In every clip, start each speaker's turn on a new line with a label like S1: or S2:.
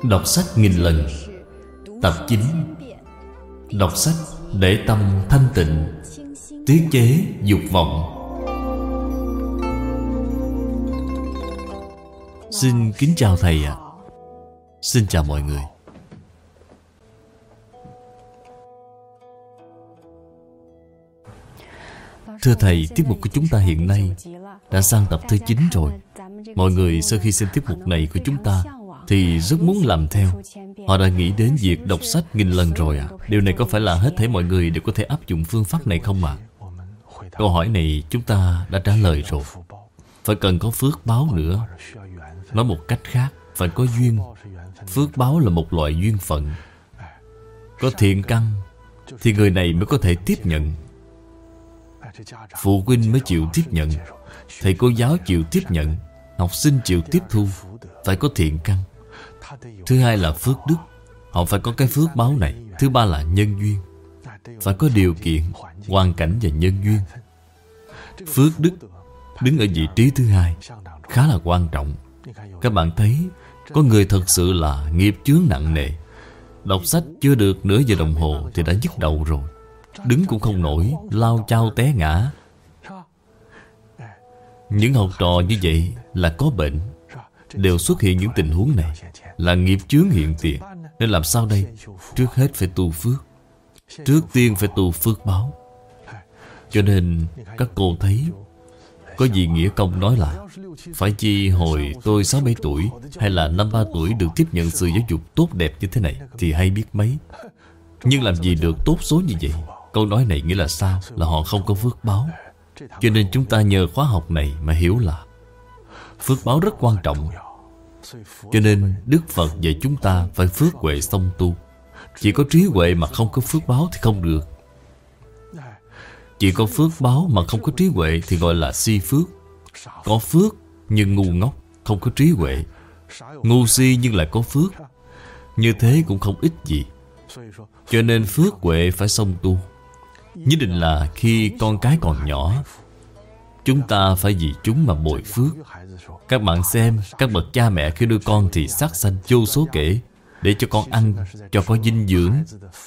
S1: Đọc sách nghìn lần. Tập 9. Đọc sách để tâm thanh tịnh, tiết chế dục vọng. Xin kính chào Thầy ạ. Xin chào mọi người. Thưa Thầy, tiết mục của chúng ta hiện nay đã sang tập thứ 9 rồi. Mọi người sau khi xem tiết mục này của chúng ta thì rất muốn làm theo. Họ đã nghĩ đến việc đọc sách nghìn lần rồi à? Điều này có phải là hết thảy mọi người đều có thể áp dụng phương pháp này không ạ? Câu hỏi này chúng ta đã trả lời rồi. Phải cần có phước báo nữa. Nói một cách khác, phải có duyên. Phước báo là một loại duyên phận. Có thiện căn thì người này mới có thể tiếp nhận. Phụ huynh mới chịu tiếp nhận, thầy cô giáo chịu tiếp nhận, học sinh chịu tiếp thu. Phải có thiện căn. Thứ hai là phước đức. Họ phải có cái phước báo này. Thứ ba là nhân duyên. Phải có điều kiện, hoàn cảnh và nhân duyên. Phước đức đứng ở vị trí thứ hai, khá là quan trọng. Các bạn thấy, có người thật sự là nghiệp chướng nặng nề. Đọc sách chưa được nửa giờ đồng hồ thì đã nhức đầu rồi. Đứng cũng không nổi, lao chao té ngã. Những học trò như vậy là có bệnh. Đều xuất hiện những tình huống này, là nghiệp chướng hiện tiền. Nên làm sao đây? Trước hết phải tu phước. Trước tiên phải tu phước báo. Cho nên các cô thấy, có vị nghĩa công nói là phải chi hồi tôi 6-7 tuổi hay là 5-3 tuổi được tiếp nhận sự giáo dục tốt đẹp như thế này thì hay biết mấy. Nhưng làm gì được tốt số như vậy? Câu nói này nghĩa là sao? Là họ không có phước báo. Cho nên chúng ta nhờ khóa học này mà hiểu là phước báo rất quan trọng. Cho nên Đức Phật dạy chúng ta phải phước huệ song tu. Chỉ có trí huệ mà không có phước báo thì không được. Chỉ có phước báo mà không có trí huệ thì gọi là si phước. Có phước nhưng ngu ngốc, không có trí huệ. Ngu si nhưng lại có phước. Như thế cũng không ích gì. Cho nên phước huệ phải song tu. Nhất định là khi con cái còn nhỏ, chúng ta phải vì chúng mà bồi phước. Các bạn xem, các bậc cha mẹ khi nuôi con thì sát sanh vô số kể, để cho con ăn, cho có dinh dưỡng.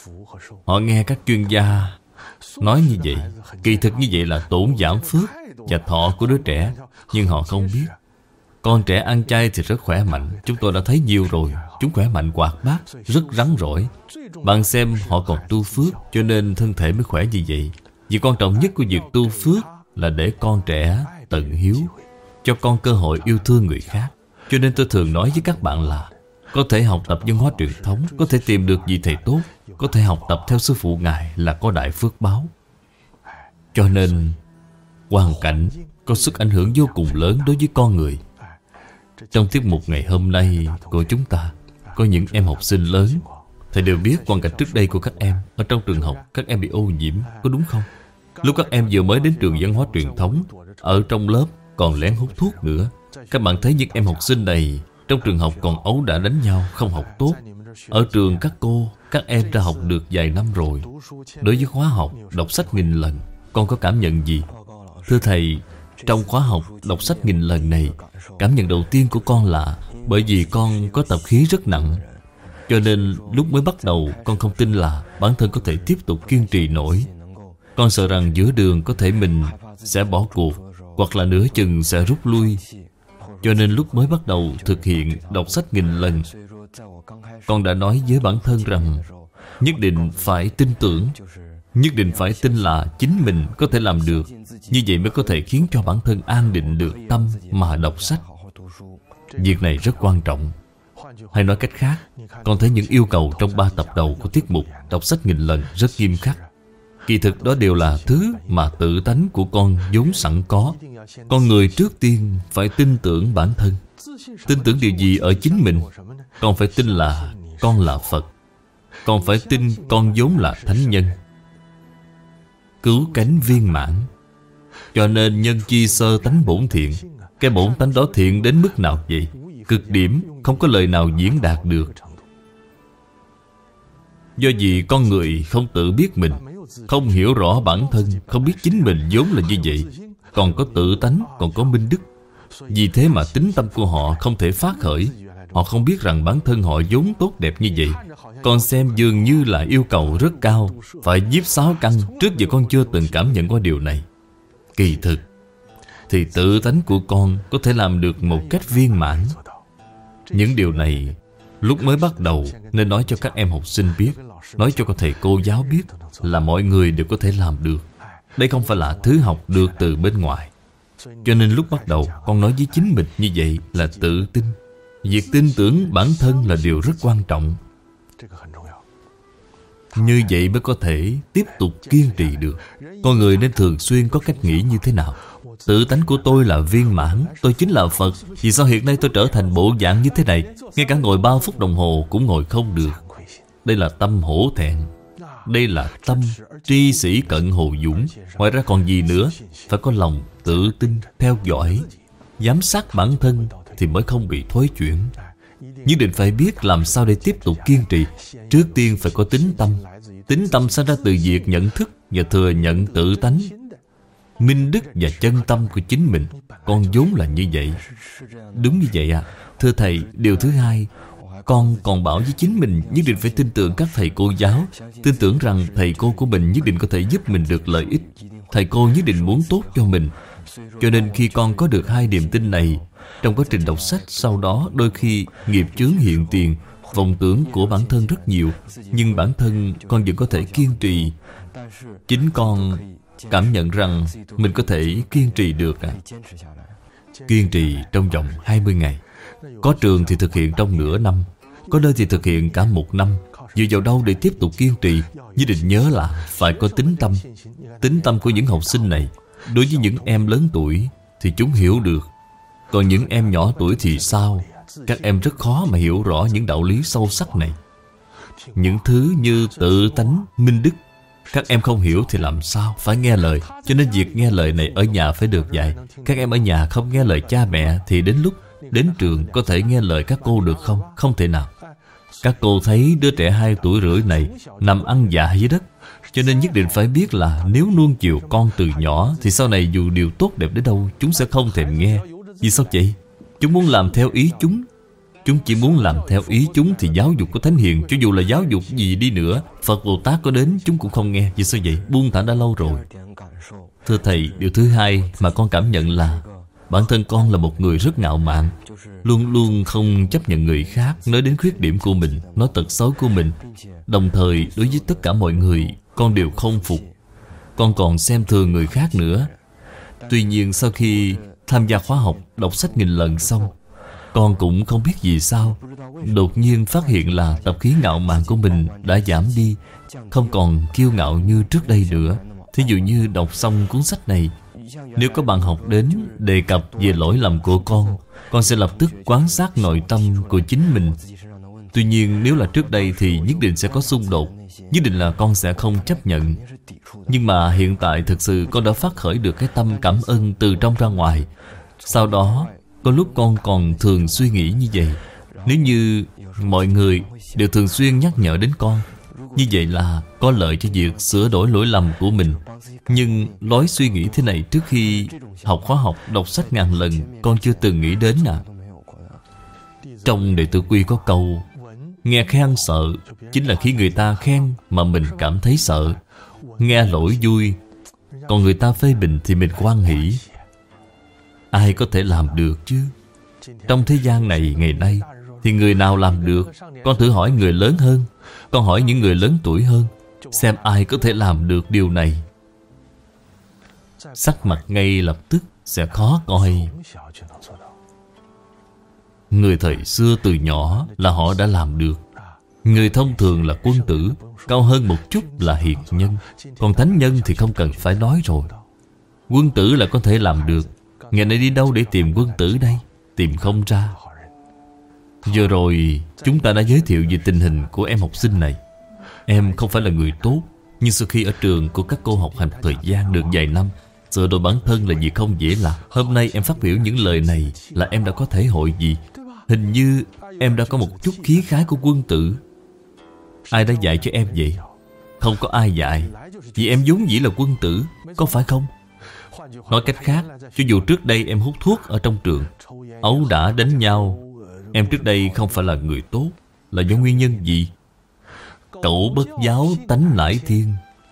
S1: Họ nghe các chuyên gia nói như vậy. Kỳ thực như vậy là tổn giảm phước và thọ của đứa trẻ. Nhưng họ không biết, con trẻ ăn chay thì rất khỏe mạnh. Chúng tôi đã thấy nhiều rồi. Chúng khỏe mạnh hoạt bát, rất rắn rỏi. Bạn xem họ còn tu phước, cho nên thân thể mới khỏe như vậy. Việc quan trọng nhất của việc tu phước là để con trẻ tận hiếu, cho con cơ hội yêu thương người khác. Cho nên tôi thường nói với các bạn là có thể học tập văn hóa truyền thống, có thể tìm được vị thầy tốt, có thể học tập theo sư phụ Ngài là có đại phước báo. Cho nên hoàn cảnh có sức ảnh hưởng vô cùng lớn đối với con người. Trong tiết mục ngày hôm nay của chúng ta có những em học sinh lớn. Thầy đều biết hoàn cảnh trước đây của các em. Ở trong trường học các em bị ô nhiễm, có đúng không? Lúc các em vừa mới đến trường văn hóa truyền thống, ở trong lớp còn lén hút thuốc nữa. Các bạn thấy những em học sinh này trong trường học còn ấu đả đánh nhau, không học tốt. Ở trường các cô, các em đã học được vài năm rồi. Đối với khóa học đọc sách nghìn lần, con có cảm nhận gì? Thưa Thầy, trong khóa học đọc sách nghìn lần này, cảm nhận đầu tiên của con là bởi vì con có tập khí rất nặng. Cho nên lúc mới bắt đầu con không tin là bản thân có thể tiếp tục kiên trì nổi. Con sợ rằng giữa đường có thể mình sẽ bỏ cuộc, hoặc là nửa chừng sẽ rút lui. Cho nên lúc mới bắt đầu thực hiện đọc sách nghìn lần, con đã nói với bản thân rằng nhất định phải tin tưởng, nhất định phải tin là chính mình có thể làm được. Như vậy mới có thể khiến cho bản thân an định được tâm mà đọc sách. Việc này rất quan trọng. Hay nói cách khác, con thấy những yêu cầu trong 3 tập đầu của tiết mục đọc sách nghìn lần rất nghiêm khắc. Kỳ thực đó đều là thứ mà tự tánh của con vốn sẵn có. Con người trước tiên phải tin tưởng bản thân. Tin tưởng điều gì ở chính mình? Con phải tin là con là Phật. Con phải tin con vốn là thánh nhân, cứu cánh viên mãn. Cho nên nhân chi sơ tánh bổn thiện. Cái bổn tánh đó thiện đến mức nào vậy? Cực điểm, không có lời nào diễn đạt được. Do vì con người không tự biết mình, không hiểu rõ bản thân, không biết chính mình vốn là như vậy, còn có tự tánh, còn có minh đức. Vì thế mà tính tâm của họ không thể phát khởi. Họ không biết rằng bản thân họ vốn tốt đẹp như vậy. Con xem dường như là yêu cầu rất cao, phải nhiếp 6 căn. Trước giờ con chưa từng cảm nhận qua điều này. Kỳ thực thì tự tánh của con có thể làm được một cách viên mãn. Những điều này lúc mới bắt đầu nên nói cho các em học sinh biết, nói cho các thầy cô giáo biết là mọi người đều có thể làm được. Đây không phải là thứ học được từ bên ngoài. Cho nên lúc bắt đầu con nói với chính mình như vậy là tự tin. Việc tin tưởng bản thân là điều rất quan trọng. Như vậy mới có thể tiếp tục kiên trì được. Con người nên thường xuyên có cách nghĩ như thế nào? Tự tánh của tôi là viên mãn, tôi chính là Phật. Vì sao hiện nay tôi trở thành bộ dạng như thế này? Ngay cả ngồi 3 phút đồng hồ cũng ngồi không được. Đây là tâm hổ thẹn. Đây là tâm tri sĩ cận hồ dũng. Ngoài ra còn gì nữa? Phải có lòng tự tin, theo dõi, giám sát bản thân thì mới không bị thối chuyển. Nhất định phải biết làm sao để tiếp tục kiên trì. Trước tiên phải có tín tâm. Tín tâm sinh ra từ việc nhận thức và thừa nhận tự tánh, minh đức và chân tâm của chính mình. Con vốn là như vậy. Đúng như vậy ạ. Thưa Thầy, điều thứ hai, con còn bảo với chính mình nhất định phải tin tưởng các thầy cô giáo. Tin tưởng rằng thầy cô của mình nhất định có thể giúp mình được lợi ích. Thầy cô nhất định muốn tốt cho mình. Cho nên khi con có được 2 niềm tin này, trong quá trình đọc sách sau đó đôi khi nghiệp chướng hiện tiền, vọng tưởng của bản thân rất nhiều. Nhưng bản thân con vẫn có thể kiên trì. Chính con cảm nhận rằng mình có thể kiên trì được. Kiên trì trong vòng 20 ngày. Có trường thì thực hiện trong nửa năm, có nơi thì thực hiện cả 1 năm. Dựa vào đâu để tiếp tục kiên trì? Nhất định nhớ là phải có tín tâm. Tín tâm của những học sinh này, đối với những em lớn tuổi thì chúng hiểu được. Còn những em nhỏ tuổi thì sao? Các em rất khó mà hiểu rõ những đạo lý sâu sắc này. Những thứ như tự tánh, minh đức, các em không hiểu thì làm sao? Phải nghe lời. Cho nên việc nghe lời này ở nhà phải được dạy. Các em ở nhà không nghe lời cha mẹ thì đến lúc đến trường có thể nghe lời các cô được không? Không thể nào. Các cô thấy đứa trẻ 2 tuổi rưỡi này nằm ăn dạ dưới đất. Cho nên nhất định phải biết là nếu nuông chiều con từ nhỏ thì sau này dù điều tốt đẹp đến đâu chúng sẽ không thèm nghe. Vì sao vậy? Chúng muốn làm theo ý chúng. Chúng chỉ muốn làm theo ý chúng thì giáo dục của Thánh Hiền, cho dù là giáo dục gì đi nữa, Phật Bồ Tát có đến chúng cũng không nghe. Vì sao vậy? Buông thả đã lâu rồi. Thưa Thầy, điều thứ hai mà con cảm nhận là bản thân con là một người rất ngạo mạn, luôn luôn không chấp nhận người khác nói đến khuyết điểm của mình, nói tật xấu của mình. Đồng thời đối với tất cả mọi người con đều không phục. Con còn xem thường người khác nữa. Tuy nhiên sau khi tham gia khóa học, đọc sách 1000 lần xong, con cũng không biết vì sao đột nhiên phát hiện là tập khí ngạo mạn của mình đã giảm đi, không còn kiêu ngạo như trước đây nữa. Thí dụ như đọc xong cuốn sách này, nếu có bạn học đến đề cập về lỗi lầm của con sẽ lập tức quan sát nội tâm của chính mình. Tuy nhiên nếu là trước đây thì nhất định sẽ có xung đột, nhất định là con sẽ không chấp nhận. Nhưng mà hiện tại thực sự con đã phát khởi được cái tâm cảm ơn từ trong ra ngoài. Sau đó có lúc con còn thường suy nghĩ như vậy. Nếu như mọi người đều thường xuyên nhắc nhở đến con, như vậy là có lợi cho việc sửa đổi lỗi lầm của mình. Nhưng lối suy nghĩ thế này trước khi học khóa học, đọc sách 1000 lần con chưa từng nghĩ đến à. Trong Đệ Tử Quy có câu nghe khen sợ, chính là khi người ta khen mà mình cảm thấy sợ. Nghe lỗi vui, còn người ta phê bình thì mình hoan hỷ. Ai có thể làm được chứ? Trong thế gian này ngày nay thì người nào làm được? Con thử hỏi người lớn hơn, con hỏi những người lớn tuổi hơn, xem ai có thể làm được điều này. Sắc mặt ngay lập tức sẽ khó coi. Người thời xưa từ nhỏ là họ đã làm được. Người thông thường là quân tử, cao hơn một chút là hiền nhân. Còn thánh nhân thì không cần phải nói rồi. Quân tử là có thể làm được. Ngày nay đi đâu để tìm quân tử đây? Tìm không ra. Vừa rồi chúng ta đã giới thiệu về tình hình của em học sinh này. Em không phải là người tốt, nhưng sau khi ở trường của các cô học hành thời gian được vài năm, sửa đổi bản thân là việc không dễ làm. Hôm nay em phát biểu những lời này là em đã có thể hội gì? Hình như em đã có một chút khí khái của quân tử. Ai đã dạy cho em vậy? Không có ai dạy. Vì em vốn dĩ là quân tử, có phải không? Nói cách khác, cho dù trước đây em hút thuốc ở trong trường, ấu đả đánh nhau, em trước đây không phải là người tốt. Là do nguyên nhân gì? Cẩu bất giáo tánh nải thiên.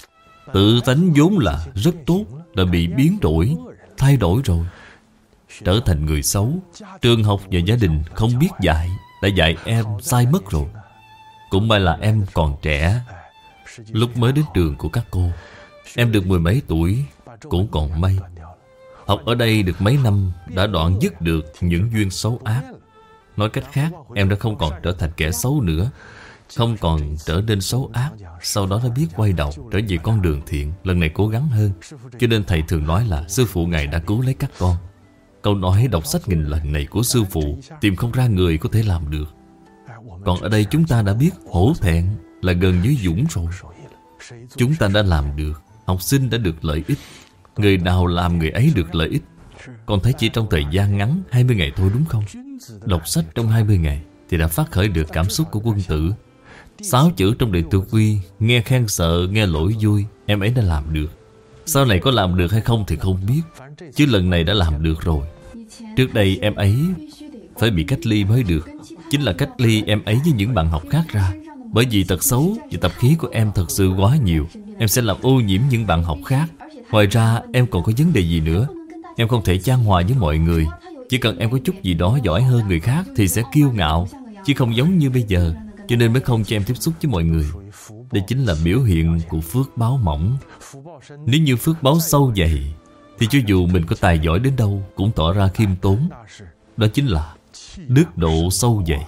S1: Tự tánh vốn là rất tốt, đã bị biến đổi, thay đổi rồi, trở thành người xấu. Trường học và gia đình không biết dạy, đã dạy em sai mất rồi. Cũng may là em còn trẻ. Lúc mới đến trường của các cô, em được 10 mấy tuổi, cũng còn may. Học ở đây được mấy năm đã đoạn dứt được những duyên xấu ác. Nói cách khác, em đã không còn trở thành kẻ xấu nữa, không còn trở nên xấu ác. Sau đó đã biết quay đầu trở về con đường thiện. Lần này cố gắng hơn. Cho nên thầy thường nói là sư phụ ngài đã cứu lấy các con. Câu nói đọc sách nghìn lần này của sư phụ, tìm không ra người có thể làm được. Còn ở đây chúng ta đã biết hổ thẹn là gần với dũng rồi. Chúng ta đã làm được. Học sinh đã được lợi ích. Người nào làm người ấy được lợi ích. Con thấy chỉ trong thời gian ngắn 20 ngày thôi đúng không? Đọc sách trong 20 ngày thì đã phát khởi được cảm xúc của quân tử. 6 chữ trong Đệ Tử Quy: nghe khen sợ, nghe lỗi vui. Em ấy đã làm được. Sau này có làm được hay không thì không biết, chứ lần này đã làm được rồi. Trước đây em ấy phải bị cách ly mới được. Chính là cách ly em ấy với những bạn học khác ra. Bởi vì tật xấu và tập khí của em thật sự quá nhiều, em sẽ làm ô nhiễm những bạn học khác. Ngoài ra em còn có vấn đề gì nữa? Em không thể chan hòa với mọi người. Chỉ cần em có chút gì đó giỏi hơn người khác thì sẽ kiêu ngạo, chứ không giống như bây giờ. Cho nên mới không cho em tiếp xúc với mọi người. Đây chính là biểu hiện của phước báo mỏng. Nếu như phước báo sâu dày thì cho dù mình có tài giỏi đến đâu cũng tỏ ra khiêm tốn. Đó chính là đức độ sâu dày.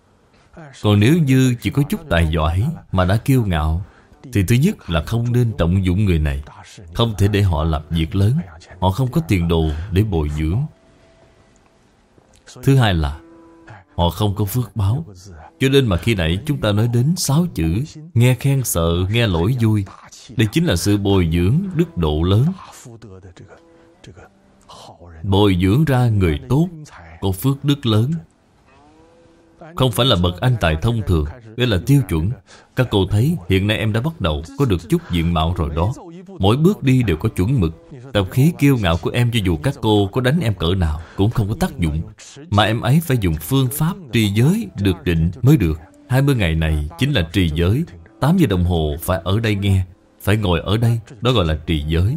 S1: Còn nếu như chỉ có chút tài giỏi mà đã kiêu ngạo thì thứ nhất là không nên trọng dụng người này. Không thể để họ làm việc lớn. Họ không có tiền đồ để bồi dưỡng. Thứ hai là họ không có phước báo. Cho nên mà khi nãy chúng ta nói đến 6 chữ: nghe khen sợ, nghe lỗi vui. Đây chính là sự bồi dưỡng đức độ lớn. Bồi dưỡng ra người tốt, có phước đức lớn. Không phải là bậc anh tài thông thường. Đây là tiêu chuẩn. Các cô thấy hiện nay em đã bắt đầu có được chút diện mạo rồi đó. Mỗi bước đi đều có chuẩn mực. Tập khí kiêu ngạo của em, cho dù các cô có đánh em cỡ nào cũng không có tác dụng. Mà em ấy phải dùng phương pháp trì giới được định mới được. 20 ngày này chính là trì giới. 8 giờ đồng hồ phải ở đây nghe, phải ngồi ở đây. Đó gọi là trì giới.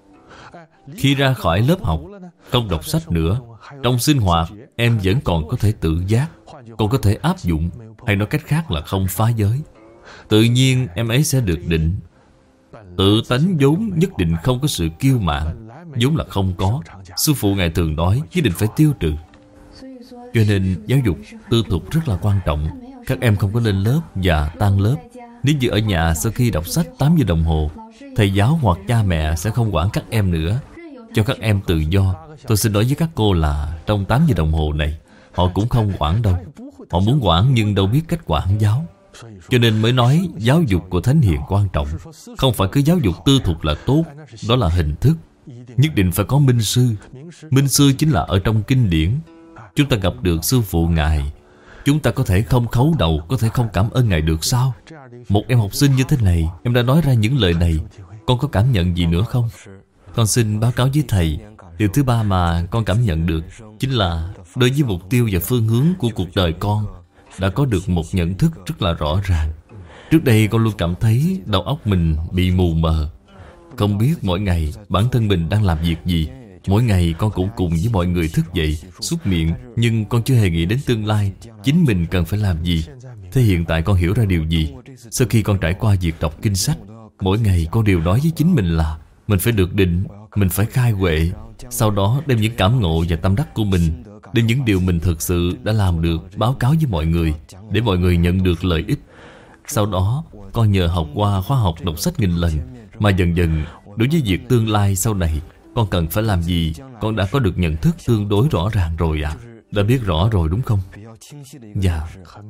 S1: Khi ra khỏi lớp học, không đọc sách nữa, trong sinh hoạt em vẫn còn có thể tự giác, còn có thể áp dụng. Hay nói cách khác là không phá giới. Tự nhiên em ấy sẽ được định. Tự tánh vốn nhất định không có sự kiêu mạn, vốn là không có. Sư phụ ngài thường nói nhất định phải tiêu trừ. Cho nên giáo dục tư thục rất là quan trọng. Các em không có lên lớp và tan lớp. Nếu như ở nhà sau khi đọc sách 8 giờ đồng hồ, thầy giáo hoặc cha mẹ sẽ không quản các em nữa, cho các em tự do. Tôi xin nói với các cô là trong 8 giờ đồng hồ này họ cũng không quản đâu. Họ muốn quản nhưng đâu biết cách quản giáo. Cho nên mới nói giáo dục của thánh hiền quan trọng. Không phải cứ giáo dục tư thục là tốt. Đó là hình thức. Nhất định phải có minh sư. Minh sư chính là ở trong kinh điển. Chúng ta gặp được sư phụ ngài, chúng ta có thể không khấu đầu, có thể không cảm ơn ngài được sao? Một em học sinh như thế này, em đã nói ra những lời này, con có cảm nhận gì nữa không? Con xin báo cáo với thầy, điều thứ ba mà con cảm nhận được chính là đối với mục tiêu và phương hướng của cuộc đời con đã có được một nhận thức rất là rõ ràng. Trước đây con luôn cảm thấy đầu óc mình bị mù mờ, không biết mỗi ngày bản thân mình đang làm việc gì. Mỗi ngày con cũng cùng với mọi người thức dậy, súc miệng, nhưng con chưa hề nghĩ đến tương lai chính mình cần phải làm gì. Thế hiện tại con hiểu ra điều gì? Sau khi con trải qua việc đọc kinh sách, mỗi ngày con đều nói với chính mình là mình phải được định, mình phải khai huệ. Sau đó đem những cảm ngộ và tâm đắc của mình, đem những điều mình thực sự đã làm được báo cáo với mọi người, để mọi người nhận được lợi ích. Sau đó con nhờ học qua khóa học đọc sách nghìn lần mà dần dần đối với việc tương lai sau này con cần phải làm gì, con đã có được nhận thức tương đối rõ ràng rồi ạ. Đã biết rõ rồi đúng không? Dạ.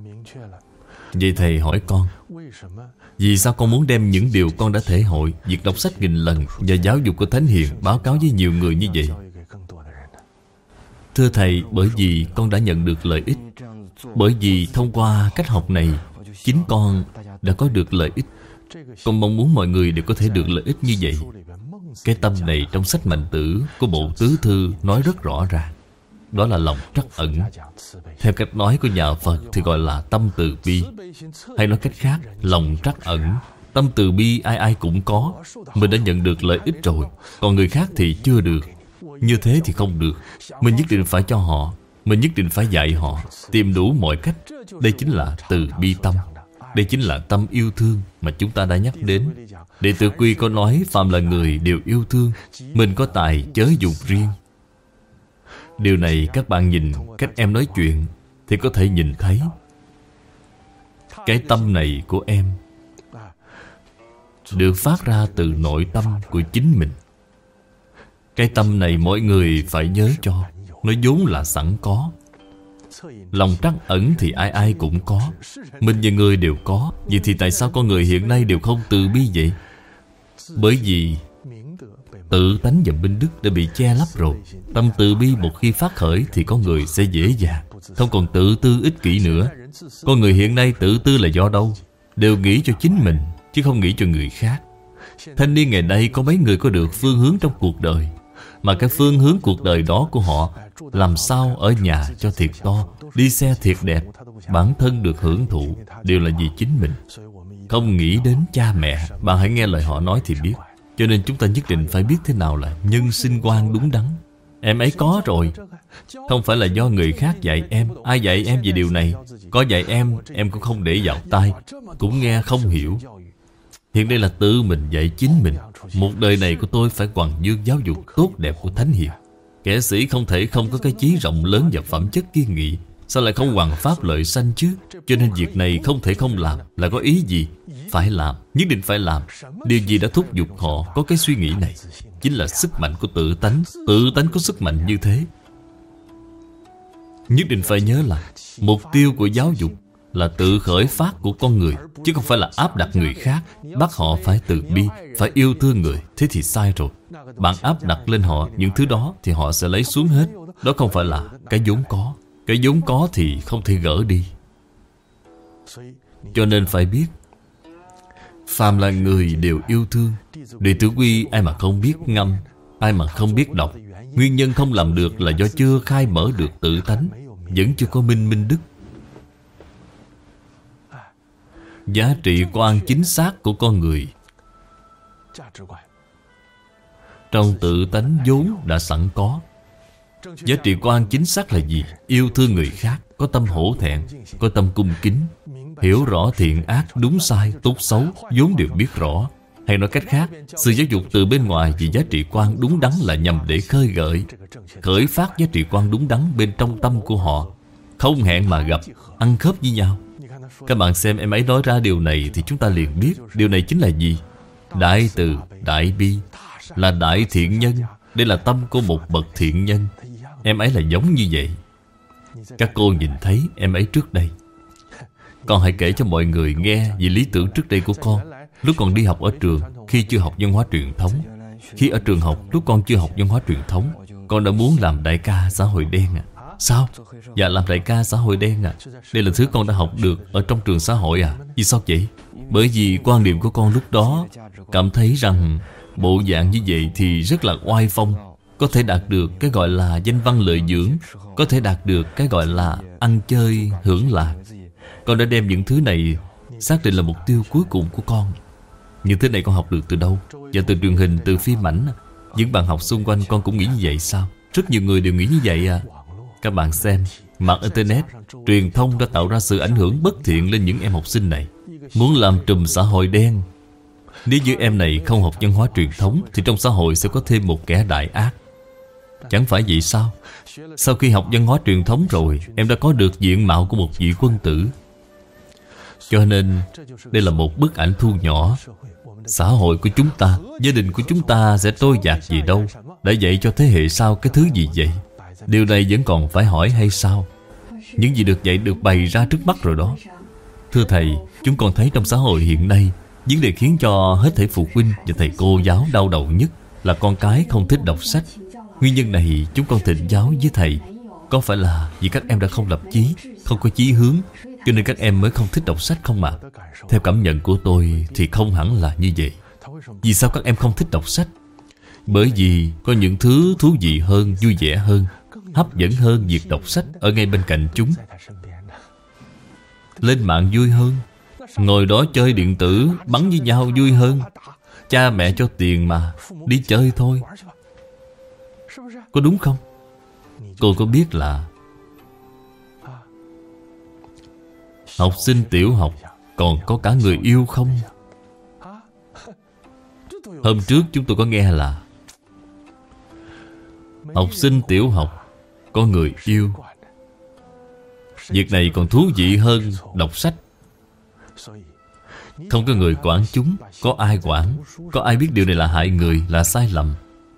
S1: Vậy thầy hỏi con, vì sao con muốn đem những điều con đã thể hội, việc đọc sách nghìn lần và giáo dục của thánh hiền báo cáo với nhiều người như vậy? Thưa thầy, bởi vì con đã nhận được lợi ích. Bởi vì thông qua cách học này, chính con đã có được lợi ích. Con mong muốn mọi người đều có thể được lợi ích như vậy. Cái tâm này trong sách Mạnh Tử của Bộ Tứ Thư nói rất rõ ràng. Đó là lòng trắc ẩn. Theo cách nói của nhà Phật thì gọi là tâm từ bi. Hay nói cách khác, lòng trắc ẩn. Tâm từ bi ai ai cũng có. Mình đã nhận được lợi ích rồi, còn người khác thì chưa được. Như thế thì không được. Mình nhất định phải cho họ. Mình nhất định phải dạy họ. Tìm đủ mọi cách. Đây chính là từ bi tâm. Đây chính là tâm yêu thương mà chúng ta đã nhắc đến. Đệ tử Quy có nói phàm là người đều yêu thương. Mình có tài chớ dùng riêng. Điều này các bạn nhìn cách em nói chuyện thì có thể nhìn thấy. Cái tâm này của em được phát ra từ nội tâm của chính mình. Cái tâm này mọi người phải nhớ cho. Nó vốn là sẵn có. Lòng trắc ẩn thì ai ai cũng có. Mình và người đều có. Vậy thì tại sao con người hiện nay đều không từ bi vậy? Bởi vì tự tánh và minh đức đã bị che lấp rồi. Tâm từ bi một khi phát khởi thì con người sẽ dễ dàng, không còn tự tư ích kỷ nữa. Con người hiện nay tự tư là do đâu? Đều nghĩ cho chính mình, chứ không nghĩ cho người khác. Thanh niên ngày nay có mấy người có được phương hướng trong cuộc đời, mà cái phương hướng cuộc đời đó của họ làm sao ở nhà cho thiệt to, đi xe thiệt đẹp, bản thân được hưởng thụ, đều là vì chính mình, không nghĩ đến cha mẹ. Bạn hãy nghe lời họ nói thì biết. Cho nên chúng ta nhất định phải biết thế nào là nhân sinh quan đúng đắn. Em ấy có rồi. Không phải là do người khác dạy em. Ai dạy em về điều này? Có dạy em cũng không để vào tai, cũng nghe không hiểu. Hiện đây là tự mình dạy chính mình. Một đời này của tôi phải hoàn dương giáo dục tốt đẹp của Thánh Hiền. Kẻ sĩ không thể không có cái chí rộng lớn và phẩm chất kiên nghị. Sao lại không hoằng pháp lợi sanh chứ? Cho nên việc này không thể không làm. Là có ý gì? Phải làm, nhất định phải làm. Điều gì đã thúc giục họ có cái suy nghĩ này? Chính là sức mạnh của tự tánh. Tự tánh có sức mạnh như thế. Nhất định phải nhớ là mục tiêu của giáo dục là tự khởi phát của con người, chứ không phải là áp đặt người khác, bắt họ phải từ bi, phải yêu thương người. Thế thì sai rồi. Bạn áp đặt lên họ những thứ đó thì họ sẽ lấy xuống hết. Đó không phải là cái vốn có. Cái vốn có thì không thể gỡ đi. Cho nên phải biết, phàm là người đều yêu thương. Đệ tử Quy ai mà không biết ngâm, ai mà không biết đọc. Nguyên nhân không làm được là do chưa khai mở được tự tánh, vẫn chưa có minh đức. Giá trị quan chính xác của con người trong tự tánh vốn đã sẵn có. Giá trị quan chính xác là gì? Yêu thương người khác, có tâm hổ thẹn, có tâm cung kính, hiểu rõ thiện ác, đúng sai, tốt xấu, vốn đều biết rõ. Hay nói cách khác, sự giáo dục từ bên ngoài về giá trị quan đúng đắn là nhằm để khơi gợi, khởi phát giá trị quan đúng đắn bên trong tâm của họ. Không hẹn mà gặp, ăn khớp với nhau. Các bạn xem em ấy nói ra điều này thì chúng ta liền biết điều này chính là gì? Đại từ, đại bi, là đại thiện nhân. Đây là tâm của một bậc thiện nhân. Em ấy là giống như vậy. Các cô nhìn thấy em ấy trước đây. Con hãy kể cho mọi người nghe về lý tưởng trước đây của con. Lúc còn đi học ở trường, khi chưa học văn hóa truyền thống. Khi ở trường học, lúc con chưa học văn hóa truyền thống, con đã muốn làm đại ca xã hội đen à? Sao? Dạ làm đại ca xã hội đen à? Đây là thứ con đã học được ở trong trường xã hội à? Vì sao vậy? Bởi vì quan điểm của con lúc đó cảm thấy rằng bộ dạng như vậy thì rất là oai phong, có thể đạt được cái gọi là danh văn lợi dưỡng, có thể đạt được cái gọi là ăn chơi hưởng lạc. Con đã đem những thứ này xác định là mục tiêu cuối cùng của con. Những thứ này con học được từ đâu? Dạ từ truyền hình, từ phim ảnh. Những bạn học xung quanh con cũng nghĩ như vậy sao? Rất nhiều người đều nghĩ như vậy à. Các bạn xem, mạng Internet, truyền thông đã tạo ra sự ảnh hưởng bất thiện lên những em học sinh này. Muốn làm trùm xã hội đen. Nếu như em này không học văn hóa truyền thống thì trong xã hội sẽ có thêm một kẻ đại ác. Chẳng phải vậy sao? Sau khi học văn hóa truyền thống rồi, em đã có được diện mạo của một vị quân tử. Cho nên đây là một bức ảnh thu nhỏ. Xã hội của chúng ta, gia đình của chúng ta sẽ trôi dạt gì đâu? Đã dạy cho thế hệ sau cái thứ gì vậy? Điều này vẫn còn phải hỏi hay sao? Những gì được dạy được bày ra trước mắt rồi đó. Thưa Thầy, chúng con thấy trong xã hội hiện nay, vấn đề khiến cho hết thảy phụ huynh và thầy cô giáo đau đầu nhất là con cái không thích đọc sách. Nguyên nhân này chúng con thỉnh giáo với Thầy, có phải là vì các em đã không lập chí, không có chí hướng, Cho nên các em mới không thích đọc sách không mà. Theo cảm nhận của tôi thì không hẳn là như vậy. Vì sao các em không thích đọc sách? Bởi vì có những thứ thú vị hơn, vui vẻ hơn, hấp dẫn hơn việc đọc sách ở ngay bên cạnh chúng. Lên mạng vui hơn, ngồi đó chơi điện tử, bắn với nhau vui hơn. Cha mẹ cho tiền mà, đi chơi thôi. Có đúng không? Cô có biết là học sinh tiểu học còn có cả người yêu không? Hôm trước chúng tôi có nghe là học sinh tiểu học có người yêu. Việc này còn thú vị hơn đọc sách. Không có người quản chúng. Có ai quản? Có ai biết điều này là hại người, là sai lầm?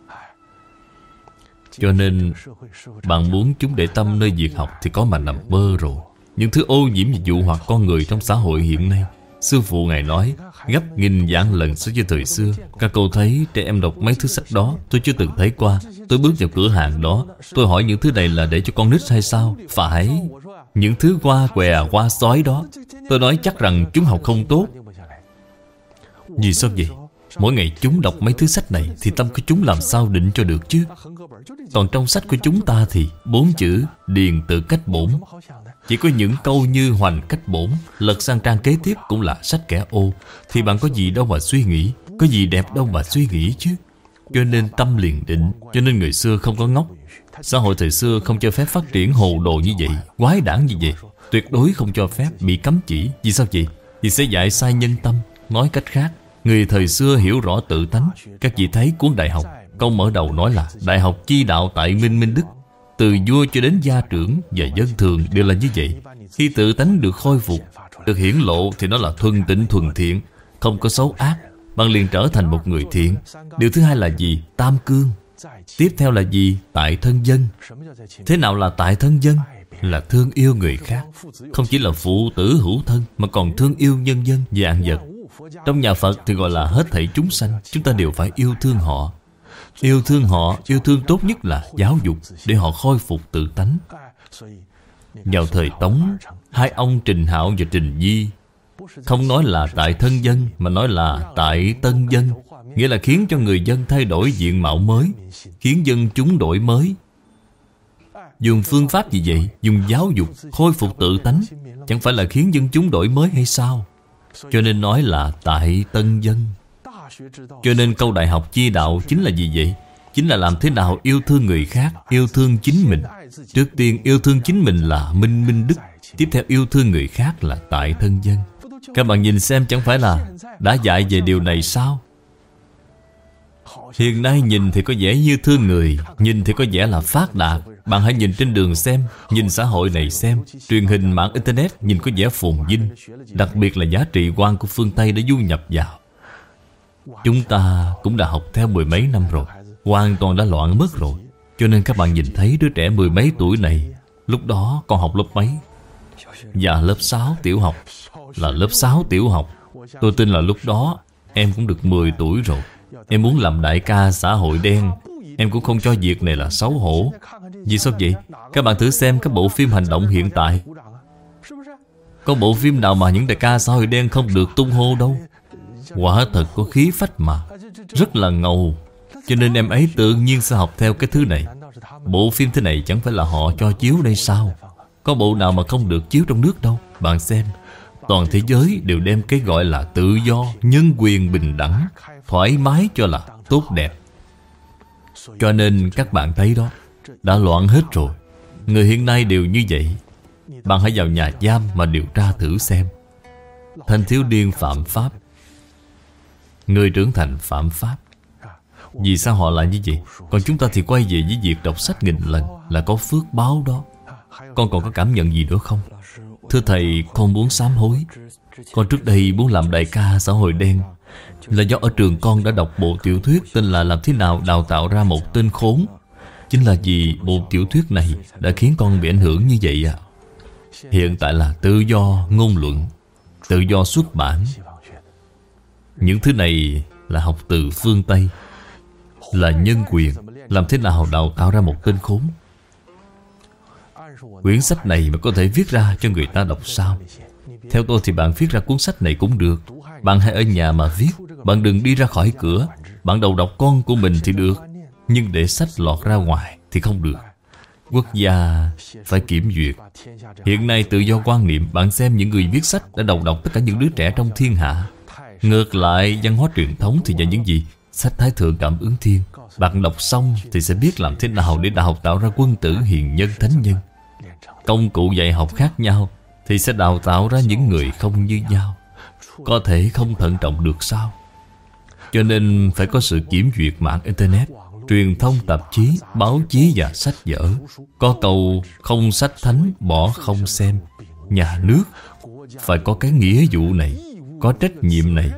S1: Cho nên bạn muốn chúng để tâm nơi việc học thì có mà nằm mơ rồi. Những thứ ô nhiễm và dụ hoặc con người trong xã hội hiện nay, sư phụ Ngài nói gấp nghìn vạn lần so với thời xưa. Các cô thấy trẻ em đọc mấy thứ sách đó, tôi chưa từng thấy qua. Tôi bước vào cửa hàng đó, tôi hỏi những thứ này là để cho con nít hay sao? Phải. Những thứ hoa què, hoa sói đó, tôi nói chắc rằng chúng học không tốt. Vì sao vậy? Mỗi ngày chúng đọc mấy thứ sách này thì tâm của chúng làm sao định cho được chứ? Còn trong sách của chúng ta thì 4 chữ điền tự cách bổn. Chỉ có những câu như hoành cách bổn. Lật sang trang kế tiếp cũng là sách kẻ ô. Thì bạn có gì đâu mà suy nghĩ, có gì đẹp đâu mà suy nghĩ chứ. Cho nên tâm liền định. Cho nên người xưa không có ngốc. Xã hội thời xưa không cho phép phát triển hồ đồ như vậy, quái đản như vậy. Tuyệt đối không cho phép, bị cấm chỉ. Vì sao vậy? Vì sẽ dạy sai nhân tâm. Nói cách khác, người thời xưa hiểu rõ tự tánh. Các vị thấy cuốn Đại Học, câu mở đầu nói là Đại học chi đạo tại Minh Minh Đức. Từ vua cho đến gia trưởng và dân thường đều là như vậy. Khi tự tánh được khôi phục, được hiển lộ thì nó là thuần tịnh thuần thiện, không có xấu ác. Bạn liền trở thành một người thiện. Điều thứ hai là gì? Tam cương. Tiếp theo là gì? Tại thân dân. Thế nào là tại thân dân? Là thương yêu người khác. Không chỉ là phụ tử hữu thân, mà còn thương yêu nhân dân, vạn vật. Trong nhà Phật thì gọi là hết thảy chúng sanh. Chúng ta đều phải yêu thương họ. Yêu thương họ, yêu thương tốt nhất là giáo dục, để họ khôi phục tự tánh. Vào thời Tống, hai ông Trình Hạo và Trình Di không nói là tại thân dân, mà nói là tại tân dân. Nghĩa là khiến cho người dân thay đổi diện mạo mới, khiến dân chúng đổi mới. Dùng phương pháp gì vậy? Dùng giáo dục, khôi phục tự tánh. Chẳng phải là khiến dân chúng đổi mới hay sao? Cho nên nói là tại tân dân. Cho nên câu Đại Học chi đạo chính là gì vậy? Chính là làm thế nào yêu thương người khác, yêu thương chính mình. Trước tiên yêu thương chính mình là minh minh đức. Tiếp theo yêu thương người khác là tại thân dân. Các bạn nhìn xem, chẳng phải là đã dạy về điều này sao? Hiện nay nhìn thì có vẻ như thương người, nhìn thì có vẻ là phát đạt. Bạn hãy nhìn trên đường xem, nhìn xã hội này xem, truyền hình mạng Internet nhìn có vẻ phồn vinh. Đặc biệt là giá trị quan của phương Tây đã du nhập vào. Chúng ta cũng đã học theo 10 mấy năm rồi, hoàn toàn đã loạn mất rồi. Cho nên các bạn nhìn thấy đứa trẻ 10 mấy tuổi này, lúc đó còn học lớp mấy? Dạ lớp 6 tiểu học. Là lớp 6 tiểu học. Tôi tin là lúc đó em cũng được 10 tuổi rồi. Em muốn làm đại ca xã hội đen, em cũng không cho việc này là xấu hổ. Vì sao vậy? Các bạn thử xem các bộ phim hành động hiện tại. Có bộ phim nào mà những đại ca xã hội đen không được tung hô đâu. Quả thật có khí phách mà, rất là ngầu. Cho nên em ấy tự nhiên sẽ học theo cái thứ này. Bộ phim thế này chẳng phải là họ cho chiếu đây sao? Có bộ nào mà không được chiếu trong nước đâu. Bạn xem, toàn thế giới đều đem cái gọi là tự do, nhân quyền, bình đẳng, thoải mái cho là tốt đẹp. Cho nên các bạn thấy đó, đã loạn hết rồi. Người hiện nay đều như vậy. Bạn hãy vào nhà giam mà điều tra thử xem. Thanh thiếu niên phạm pháp, người trưởng thành phạm pháp. Vì sao họ lại như vậy? Còn chúng ta thì quay về với việc đọc sách nghìn lần, là có phước báo đó. Con còn có cảm nhận gì nữa không? Thưa thầy, con muốn sám hối. Con trước đây muốn làm đại ca xã hội đen là do ở trường con đã đọc bộ tiểu thuyết tên là Làm thế nào đào tạo ra một tên khốn. Chính là vì bộ tiểu thuyết này đã khiến con bị ảnh hưởng như vậy à. Hiện tại là tự do ngôn luận, tự do xuất bản. Những thứ này là học từ phương Tây, là nhân quyền. Làm thế nào đào tạo ra một tên khốn. Quyển sách này mà có thể viết ra cho người ta đọc sao? Theo tôi thì bạn viết ra cuốn sách này cũng được. Bạn hãy ở nhà mà viết. Bạn đừng đi ra khỏi cửa. Bạn đầu độc con của mình thì được, nhưng để sách lọt ra ngoài thì không được. Quốc gia phải kiểm duyệt. Hiện nay tự do quan niệm. Bạn xem những người viết sách đã đầu độc tất cả những đứa trẻ trong thiên hạ. Ngược lại, văn hóa truyền thống thì là những gì? Sách Thái Thượng Cảm Ứng Thiên. Bạn đọc xong thì sẽ biết làm thế nào để đào tạo ra quân tử, hiền nhân, thánh nhân. Công cụ dạy học khác nhau thì sẽ đào tạo ra những người không như nhau. Có thể không thận trọng được sao? Cho nên phải có sự kiểm duyệt mạng Internet, truyền thông, tạp chí, báo chí và sách vở. Có câu không sách thánh bỏ không xem. Nhà nước phải có cái nghĩa vụ này, có trách nhiệm này.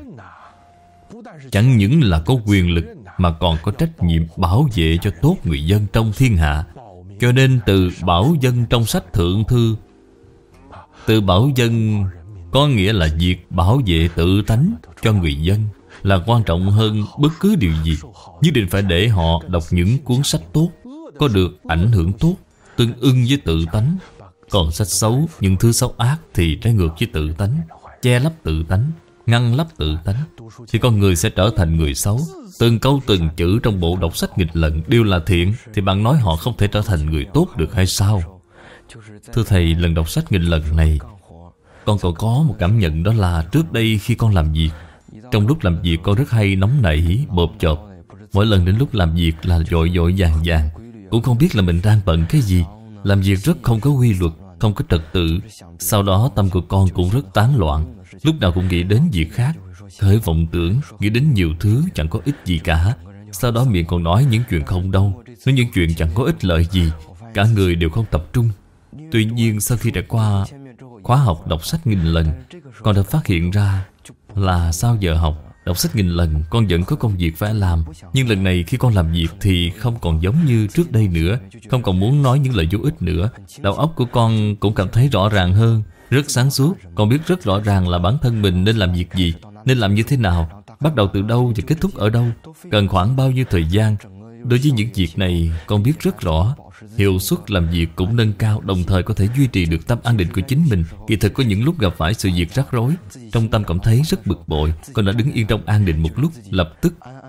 S1: Chẳng những là có quyền lực mà còn có trách nhiệm bảo vệ cho tốt người dân trong thiên hạ. Cho nên từ bảo dân trong sách Thượng Thư, từ bảo dân có nghĩa là việc bảo vệ tự tánh cho người dân là quan trọng hơn bất cứ điều gì. Nhất định phải để họ đọc những cuốn sách tốt, có được ảnh hưởng tốt, tương ưng với tự tánh. Còn sách xấu, những thứ xấu ác thì trái ngược với tự tánh, che lấp tự tánh, ngăn lấp tự tánh, thì con người sẽ trở thành người xấu. Từng câu từng chữ trong bộ đọc sách nghịch lận đều là thiện, thì bạn nói họ không thể trở thành người tốt được hay sao? Thưa Thầy, lần đọc sách nghịch lận này, con còn có một cảm nhận, đó là trước đây khi con làm việc, trong lúc làm việc con rất hay nóng nảy, bộp chộp. Mỗi lần đến lúc làm việc là vội vội vàng vàng, cũng không biết là mình đang bận cái gì. Làm việc rất không có quy luật, không có trật tự. Sau đó tâm của con cũng rất tán loạn, lúc nào cũng nghĩ đến việc khác, khởi vọng tưởng, nghĩ đến nhiều thứ chẳng có ích gì cả. Sau đó miệng còn nói những chuyện không đâu, nói những chuyện chẳng có ích lợi gì. Cả người đều không tập trung. Tuy nhiên sau khi trải qua khóa học đọc sách nghìn lần, con đã phát hiện ra là sau giờ học đọc sách nghìn lần, con vẫn có công việc phải làm. Nhưng lần này khi con làm việc thì không còn giống như trước đây nữa, không còn muốn nói những lời vô ích nữa. Đầu óc của con cũng cảm thấy rõ ràng hơn, rất sáng suốt. Con biết rất rõ ràng là bản thân mình nên làm việc gì, nên làm như thế nào, bắt đầu từ đâu và kết thúc ở đâu, cần khoảng bao nhiêu thời gian. Đối với những việc này con biết rất rõ. Hiệu suất làm việc cũng nâng cao, đồng thời có thể duy trì được tâm an định của chính mình. Kỳ thực có những lúc gặp phải sự việc rắc rối, trong tâm cảm thấy rất bực bội, con đã đứng yên trong an định một lúc, lập tức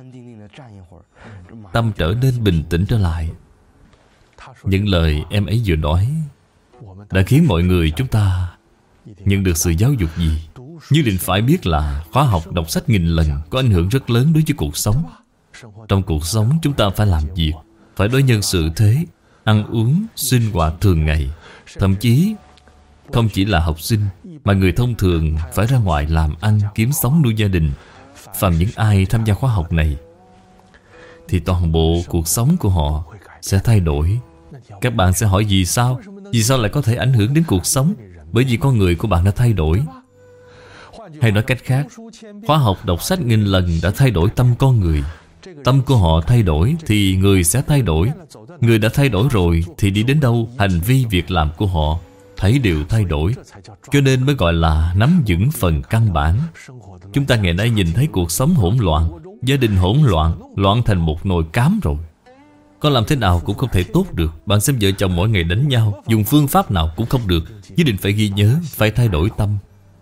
S1: tâm trở nên bình tĩnh trở lại. Những lời em ấy vừa nói đã khiến mọi người chúng ta nhận được sự giáo dục gì. Nhất định phải biết là khóa học đọc sách nghìn lần có ảnh hưởng rất lớn đối với cuộc sống. Trong cuộc sống chúng ta phải làm việc, phải đối nhân xử thế, ăn uống, sinh hoạt thường ngày. Thậm chí không chỉ là học sinh, mà người thông thường phải ra ngoài làm ăn, kiếm sống nuôi gia đình. Phàm những ai tham gia khóa học này thì toàn bộ cuộc sống của họ sẽ thay đổi. Các bạn sẽ hỏi vì sao? Vì sao lại có thể ảnh hưởng đến cuộc sống? Bởi vì con người của bạn đã thay đổi. Hay nói cách khác, khóa học đọc sách nghìn lần đã thay đổi tâm con người. Tâm của họ thay đổi thì người sẽ thay đổi. Người đã thay đổi rồi thì đi đến đâu, hành vi việc làm của họ thấy đều thay đổi. Cho nên mới gọi là nắm vững phần căn bản. Chúng ta ngày nay nhìn thấy cuộc sống hỗn loạn, gia đình hỗn loạn, loạn thành một nồi cám rồi. Có làm thế nào cũng không thể tốt được. Bạn xem vợ chồng mỗi ngày đánh nhau, dùng phương pháp nào cũng không được. Nhất định phải ghi nhớ, phải thay đổi tâm.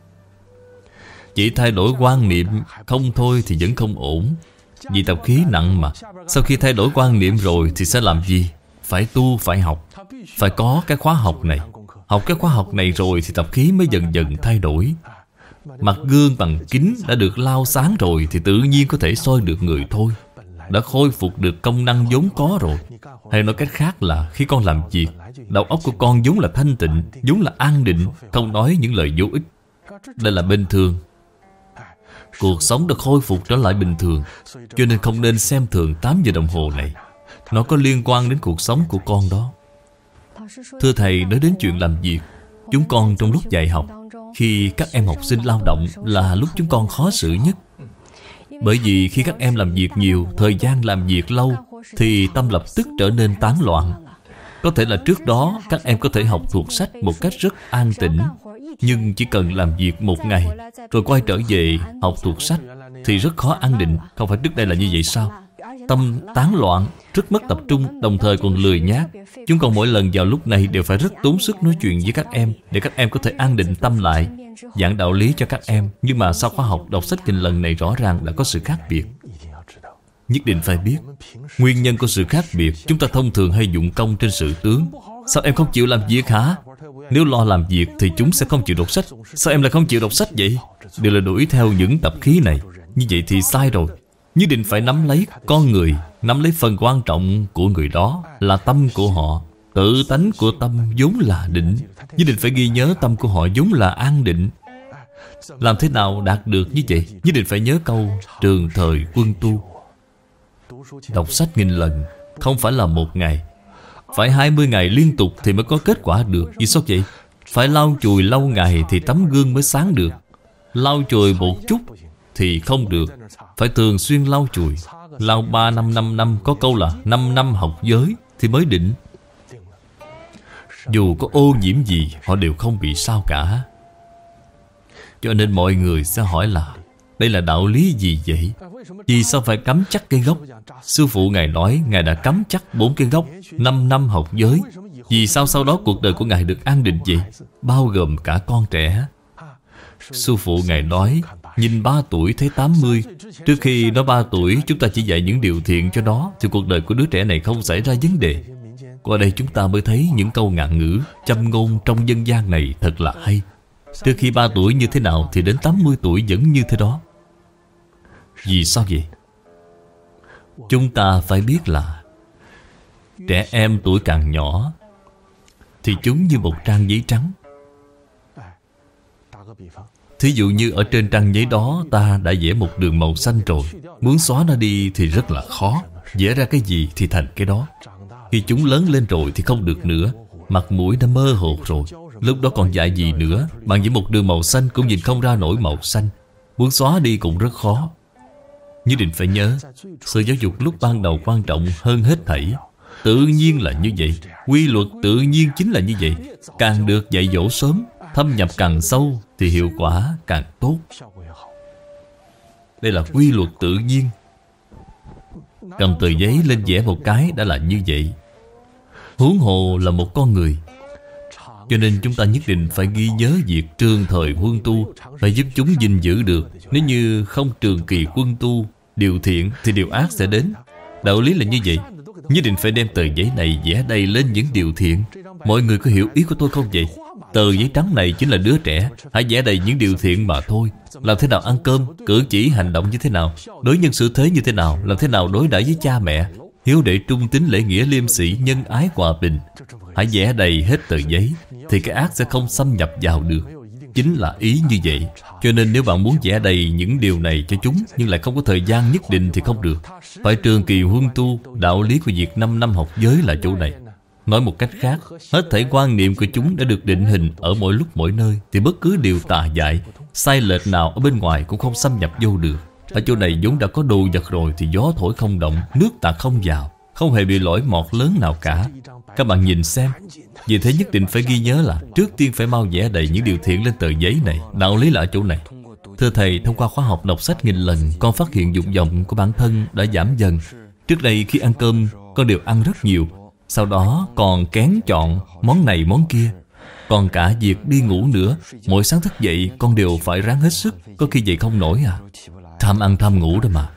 S1: Chỉ thay đổi quan niệm không thôi thì vẫn không ổn. Vì tập khí nặng mà. Sau khi thay đổi quan niệm rồi thì sẽ làm gì? Phải tu, phải học. Phải có cái khóa học này. Học cái khóa học này rồi thì tập khí mới dần dần thay đổi. Mặt gương bằng kính đã được lau sáng rồi thì tự nhiên có thể soi được người thôi. Đã khôi phục được công năng vốn có rồi. Hay nói cách khác là khi con làm việc, đầu óc của con vốn là thanh tịnh, vốn là an định, không nói những lời vô ích. Đây là bình thường. Cuộc sống đã khôi phục trở lại bình thường. Cho nên không nên xem thường 8 giờ đồng hồ này. Nó có liên quan đến cuộc sống của con đó. Thưa Thầy, nói đến chuyện làm việc, chúng con trong lúc dạy học, khi các em học sinh lao động là lúc chúng con khó xử nhất. Bởi vì khi các em làm việc nhiều, thời gian làm việc lâu, thì tâm lập tức trở nên tán loạn. Có thể là trước đó các em có thể học thuộc sách một cách rất an tĩnh, nhưng chỉ cần làm việc một ngày rồi quay trở về học thuộc sách thì rất khó an định. Không phải trước đây là như vậy sao? tâm tán loạn, rất mất tập trung, đồng thời còn lười nhác. Chúng còn mỗi lần vào lúc này đều phải rất tốn sức nói chuyện với các em, để các em có thể an định tâm lại, giảng đạo lý cho các em. Nhưng mà sau khóa học đọc sách kinh lần này rõ ràng đã có sự khác biệt. Nhất định phải biết nguyên nhân của sự khác biệt. Chúng ta thông thường hay dụng công trên sự tướng. Sao em không chịu làm việc hả? Nếu lo làm việc thì chúng sẽ không chịu đọc sách. Sao em lại không chịu đọc sách vậy? Đều là đuổi theo những tập khí này. Như vậy thì sai rồi. Nhất định phải nắm lấy con người, nắm lấy phần quan trọng của người đó là tâm của họ. Tự tánh của tâm vốn là định. Nhất định phải ghi nhớ tâm của họ vốn là an định. Làm thế nào đạt được như vậy? Nhất định phải nhớ câu trường thời quân tu. Đọc sách nghìn lần không phải là một ngày, phải 20 ngày liên tục thì mới có kết quả được. Vì sao vậy? Phải lau chùi lâu ngày thì tấm gương mới sáng được. Lau chùi một chút thì không được, phải thường xuyên lau chùi. Lau 3 năm 5 năm, có câu là 5 năm học giới thì mới định. Dù có ô nhiễm gì họ đều không bị sao cả. Cho nên mọi người sẽ hỏi là đây là đạo lý gì vậy? Vì sao phải cắm chắc cây gốc? Sư phụ Ngài nói Ngài đã cắm chắc 4 cây gốc, 5 năm học giới. Vì sao sau đó cuộc đời của Ngài được an định vậy? Bao gồm cả con trẻ. Sư phụ Ngài nói nhìn 3 tuổi thấy 80. Trước khi nó 3 tuổi chúng ta chỉ dạy những điều thiện cho nó thì cuộc đời của đứa trẻ này không xảy ra vấn đề. Qua đây chúng ta mới thấy những câu ngạn ngữ, châm ngôn trong dân gian này thật là hay. Trước khi 3 tuổi như thế nào thì đến 80 tuổi vẫn như thế đó. Vì sao vậy? Chúng ta phải biết là trẻ em tuổi càng nhỏ thì chúng như một trang giấy trắng. Thí dụ như ở trên trang giấy đó ta đã vẽ một đường màu xanh rồi, muốn xóa nó đi thì rất là khó. Vẽ ra cái gì thì thành cái đó. Khi chúng lớn lên rồi thì không được nữa. Mặt mũi đã mơ hồ rồi, lúc đó còn dạy gì nữa. Bạn vẽ một đường màu xanh cũng nhìn không ra nổi màu xanh, muốn xóa đi cũng rất khó. Nhất định phải nhớ, sự giáo dục lúc ban đầu quan trọng hơn hết thảy. Tự nhiên là như vậy. Quy luật tự nhiên chính là như vậy. Càng được dạy dỗ sớm, thâm nhập càng sâu thì hiệu quả càng tốt. Đây là quy luật tự nhiên. Cầm tờ giấy lên vẽ một cái đã là như vậy, huống hồ là một con người. Cho nên chúng ta nhất định phải ghi nhớ việc trường thời quân tu, phải giúp chúng gìn giữ được. Nếu như không trường kỳ quân tu điều thiện thì điều ác sẽ đến. Đạo lý là như vậy. Nhất định phải đem tờ giấy này vẽ đầy lên những điều thiện. Mọi người có hiểu ý của tôi không vậy? Tờ giấy trắng này chính là đứa trẻ, hãy vẽ đầy những điều thiện mà thôi. Làm thế nào ăn cơm, cử chỉ hành động như thế nào, đối nhân xử thế như thế nào, làm thế nào đối đãi với cha mẹ, hiếu đệ trung tín lễ nghĩa liêm sĩ, nhân ái hòa bình. Hãy vẽ đầy hết tờ giấy thì cái ác sẽ không xâm nhập vào được. Chính là ý như vậy. Cho nên nếu bạn muốn vẽ đầy những điều này cho chúng nhưng lại không có thời gian nhất định thì không được. Phải trường kỳ huân tu. Đạo lý của việc 5 năm học giới là chỗ này. Nói một cách khác, hết thảy quan niệm của chúng đã được định hình ở mỗi lúc mỗi nơi, thì bất cứ điều tà dại, sai lệch nào ở bên ngoài cũng không xâm nhập vô được. Ở chỗ này vốn đã có đồ vật rồi thì gió thổi không động, nước tạt không vào, không hề bị lỗi mọt lớn nào cả. Các bạn nhìn xem. Vì thế nhất định phải ghi nhớ là trước tiên phải mau vẽ đầy những điều thiện lên tờ giấy này. Đạo lý là ở chỗ này. Thưa Thầy, thông qua khóa học đọc sách nghìn lần, con phát hiện dục vọng của bản thân đã giảm dần. Trước đây khi ăn cơm, con đều ăn rất nhiều. Sau đó còn kén chọn món này món kia. Còn cả việc đi ngủ nữa. Mỗi sáng thức dậy con đều phải ráng hết sức. Có khi dậy không nổi à. Tham ăn tham ngủ đó mà.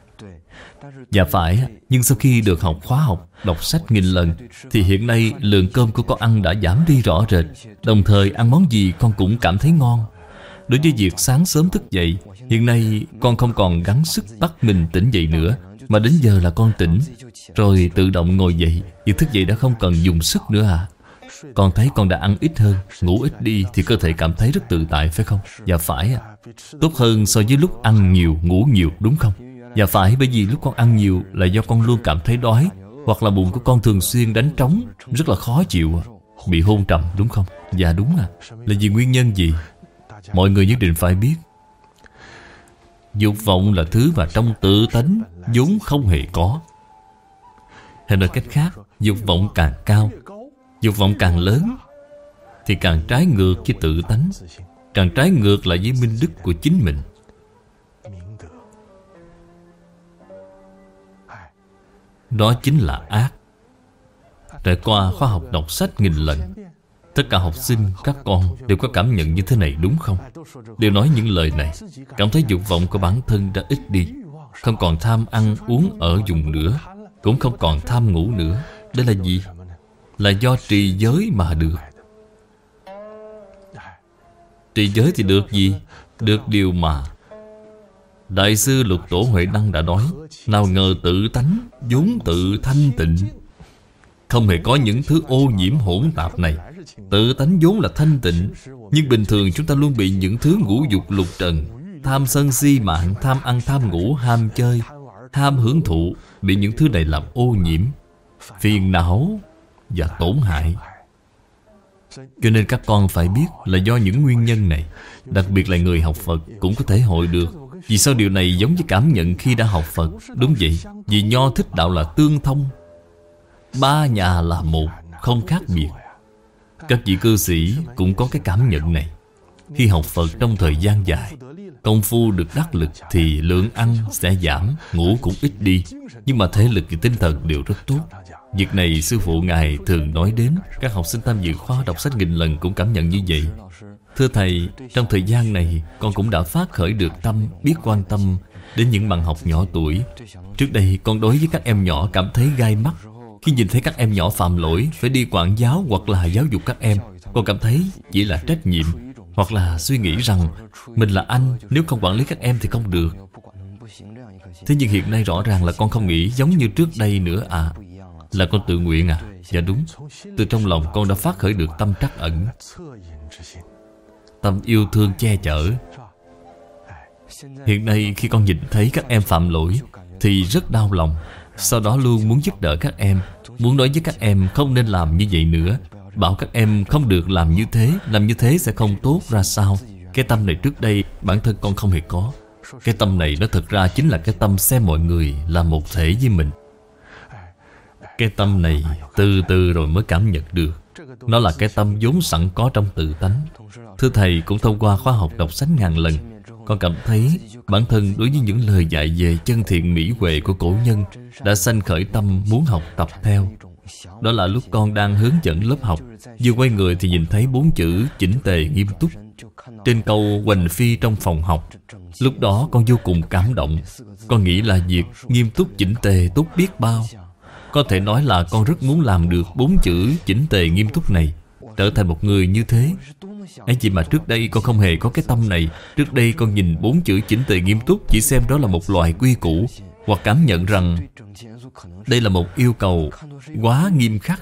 S1: Dạ phải. Nhưng sau khi được học khóa học đọc sách nghìn lần thì hiện nay lượng cơm của con ăn đã giảm đi rõ rệt. Đồng thời ăn món gì con cũng cảm thấy ngon. Đối với việc sáng sớm thức dậy, hiện nay con không còn gắng sức bắt mình tỉnh dậy nữa, mà đến giờ là con tỉnh rồi tự động ngồi dậy. Việc thức dậy đã không cần dùng sức nữa à. Con thấy con đã ăn ít hơn, ngủ ít đi thì cơ thể cảm thấy rất tự tại phải không? Dạ phải à. Tốt hơn so với lúc ăn nhiều, ngủ nhiều đúng không? Dạ phải, bởi vì lúc con ăn nhiều là do con luôn cảm thấy đói, hoặc là bụng của con thường xuyên đánh trống, rất là khó chịu, bị hôn trầm đúng không? Dạ đúng à. Là vì nguyên nhân gì? Mọi người nhất định phải biết. Dục vọng là thứ mà trong tự tánh vốn không hề có. Hay nói cách khác, dục vọng càng cao, dục vọng càng lớn thì càng trái ngược với tự tánh, càng trái ngược lại với minh đức của chính mình. đó chính là ác. Trải qua khóa học đọc sách nghìn lần, tất cả học sinh, các con đều có cảm nhận như thế này đúng không? Đều nói những lời này, cảm thấy dục vọng của bản thân đã ít đi, không còn tham ăn uống ở dùng nữa, cũng không còn tham ngủ nữa. Đây là gì? Là do trì giới mà được. Trì giới thì được gì? Được điều mà Đại sư Lục Tổ Huệ Năng đã nói: nào ngờ tự tánh vốn tự thanh tịnh, không hề có những thứ ô nhiễm hỗn tạp này. Tự tánh vốn là thanh tịnh, nhưng bình thường chúng ta luôn bị những thứ ngũ dục lục trần, tham sân si mạng, tham ăn tham ngủ, ham chơi, ham hưởng thụ, bị những thứ này làm ô nhiễm, phiền não và tổn hại. Cho nên các con phải biết là do những nguyên nhân này. Đặc biệt là người học Phật cũng có thể hội được. Vì sao điều này giống với cảm nhận khi đã học Phật? Đúng vậy, vì Nho Thích Đạo là tương thông, ba nhà là một, không khác biệt. Các vị cư sĩ cũng có cái cảm nhận này. Khi học Phật trong thời gian dài, công phu được đắc lực thì lượng ăn sẽ giảm, ngủ cũng ít đi, nhưng mà thể lực và tinh thần đều rất tốt. Việc này Sư Phụ Ngài thường nói đến. Các học sinh tham dự khóa đọc sách nghìn lần cũng cảm nhận như vậy. Thưa Thầy, trong thời gian này con cũng đã phát khởi được tâm biết quan tâm đến những bạn học nhỏ tuổi. Trước đây con đối với các em nhỏ cảm thấy gai mắt. Khi nhìn thấy các em nhỏ phạm lỗi, phải đi quản giáo hoặc là giáo dục các em, con cảm thấy chỉ là trách nhiệm, hoặc là suy nghĩ rằng mình là anh, nếu không quản lý các em thì không được. Thế nhưng hiện nay rõ ràng là con không nghĩ giống như trước đây nữa à. Là con tự nguyện à? Dạ đúng. Từ trong lòng con đã phát khởi được tâm trắc ẩn, tâm yêu thương che chở. Hiện nay khi con nhìn thấy các em phạm lỗi thì rất đau lòng. Sau đó luôn muốn giúp đỡ các em, muốn nói với các em không nên làm như vậy nữa, bảo các em không được làm như thế sẽ không tốt ra sao. Cái tâm này trước đây bản thân con không hề có. Cái tâm này nó thật ra chính là cái tâm xem mọi người là một thể với mình. Cái tâm này từ từ rồi mới cảm nhận được. Nó là cái tâm vốn sẵn có trong tự tánh. Thưa Thầy, cũng thông qua khóa học đọc sách ngàn lần, con cảm thấy bản thân đối với những lời dạy về chân thiện mỹ huệ của cổ nhân đã sanh khởi tâm muốn học tập theo. Đó là lúc con đang hướng dẫn lớp học, vừa quay người thì nhìn thấy 4 chữ chỉnh tề nghiêm túc trên câu hoành phi trong phòng học. Lúc đó con vô cùng cảm động. Con nghĩ là việc nghiêm túc chỉnh tề tốt biết bao. Có thể nói là con rất muốn làm được 4 chữ chỉnh tề nghiêm túc này, trở thành một người như thế. Ấy vậy mà trước đây con không hề có cái tâm này. Trước đây con nhìn 4 chữ chỉnh tề nghiêm túc chỉ xem đó là một loại quy củ, hoặc cảm nhận rằng đây là một yêu cầu quá nghiêm khắc.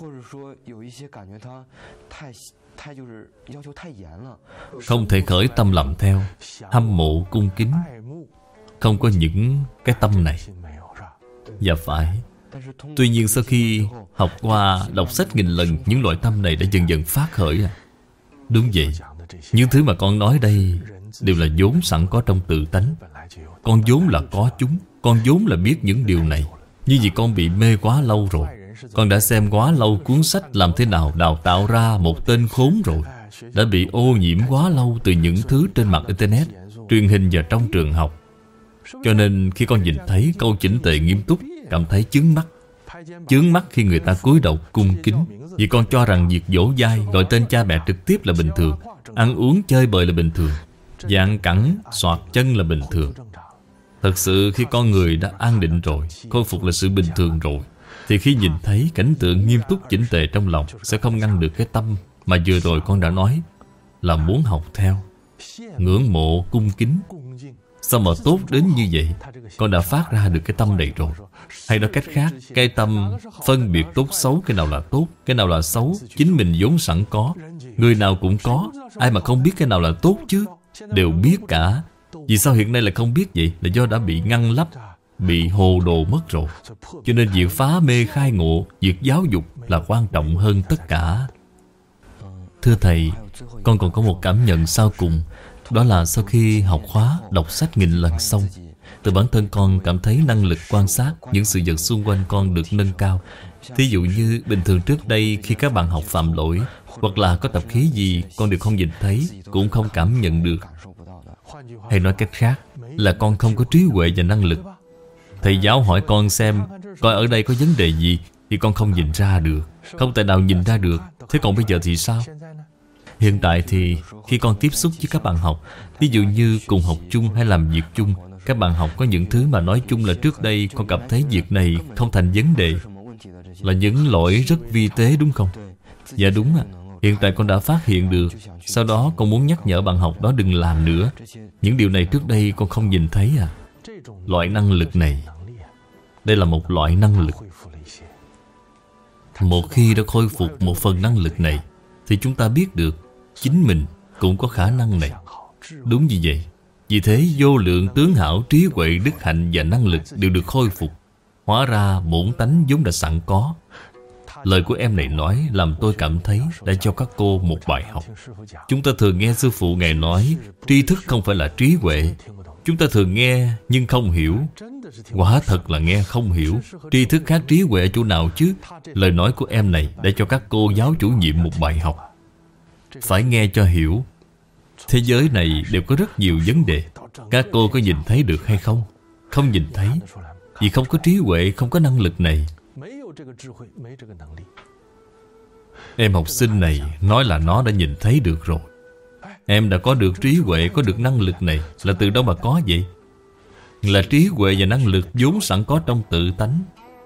S1: Không thể khởi tâm làm theo, hâm mộ cung kính. Không có những cái tâm này. Dạ phải. Tuy nhiên sau khi học qua đọc sách nghìn lần, những loại tâm này đã dần dần phát khởi. Đúng vậy. Những thứ mà con nói đây đều là vốn sẵn có trong tự tánh. Con vốn là có chúng. Con vốn là biết những điều này. Nhưng vì con bị mê quá lâu rồi. Con đã xem quá lâu cuốn sách làm thế nào đào tạo ra một tên khốn rồi. Đã bị ô nhiễm quá lâu từ những thứ trên mạng Internet, truyền hình và trong trường học. Cho nên khi con nhìn thấy câu chỉnh tề nghiêm túc, cảm thấy chướng mắt. Chướng mắt khi người ta cúi đầu cung kính. Vì con cho rằng việc dỗ dai, gọi tên cha mẹ trực tiếp là bình thường, ăn uống chơi bời là bình thường, dạn cẳng, xoạc chân là bình thường. Thật sự khi con người đã an định rồi, khôi phục là sự bình thường rồi, thì khi nhìn thấy cảnh tượng nghiêm túc chỉnh tề trong lòng, sẽ không ngăn được cái tâm mà vừa rồi con đã nói là muốn học theo, ngưỡng mộ, cung kính. Sao mà tốt đến như vậy? Con đã phát ra được cái tâm này rồi. Hay nói cách khác, cái tâm phân biệt tốt xấu, cái nào là tốt, cái nào là xấu, chính mình vốn sẵn có. Người nào cũng có. Ai mà không biết cái nào là tốt chứ? Đều biết cả. Vì sao hiện nay lại không biết vậy? Là do đã bị ngăn lấp, bị hồ đồ mất rồi. Cho nên việc phá mê khai ngộ, việc giáo dục là quan trọng hơn tất cả. Thưa Thầy, con còn có một cảm nhận sau cùng. Đó là sau khi học khóa đọc sách nghìn lần xong, từ bản thân con cảm thấy năng lực quan sát những sự vật xung quanh con được nâng cao. Thí dụ như bình thường trước đây khi các bạn học phạm lỗi, hoặc là có tập khí gì con đều không nhìn thấy, cũng không cảm nhận được. Hay nói cách khác là con không có trí huệ và năng lực. Thầy giáo hỏi con xem Coi ở đây có vấn đề gì thì con không nhìn ra được, không thể nào nhìn ra được. Thế còn bây giờ thì sao? Hiện tại thì khi con tiếp xúc với các bạn học, ví dụ như cùng học chung hay làm việc chung, các bạn học có những thứ mà nói chung là trước đây con cảm thấy việc này không thành vấn đề, là những lỗi rất vi tế, đúng không? Dạ đúng ạ. Hiện tại con đã phát hiện được. Sau đó con muốn nhắc nhở bạn học đó đừng làm nữa. Những điều này trước đây con không nhìn thấy à. Loại năng lực này, đây là một loại năng lực. Một khi đã khôi phục một phần năng lực này thì chúng ta biết được chính mình cũng có khả năng này. Đúng như vậy. Vì thế vô lượng tướng hảo, trí huệ, đức hạnh và năng lực đều được khôi phục. Hóa ra bổn tánh vốn đã sẵn có. Lời của em này nói làm tôi cảm thấy đã cho các cô một bài học. Chúng ta thường nghe sư phụ Ngài nói tri thức không phải là trí huệ. Chúng ta thường nghe nhưng không hiểu. Quả thật là nghe không hiểu. Tri thức khác trí huệ chỗ nào chứ? Lời nói của em này đã cho các cô giáo chủ nhiệm một bài học. Phải nghe cho hiểu. Thế giới này đều có rất nhiều vấn đề. Các cô có nhìn thấy được hay không? Không nhìn thấy. Vì không có trí huệ, không có năng lực này. Em học sinh này nói là nó đã nhìn thấy được rồi. Em đã có được trí huệ, có được năng lực này. Là từ đâu mà có vậy? Là trí huệ và năng lực vốn sẵn có trong tự tánh.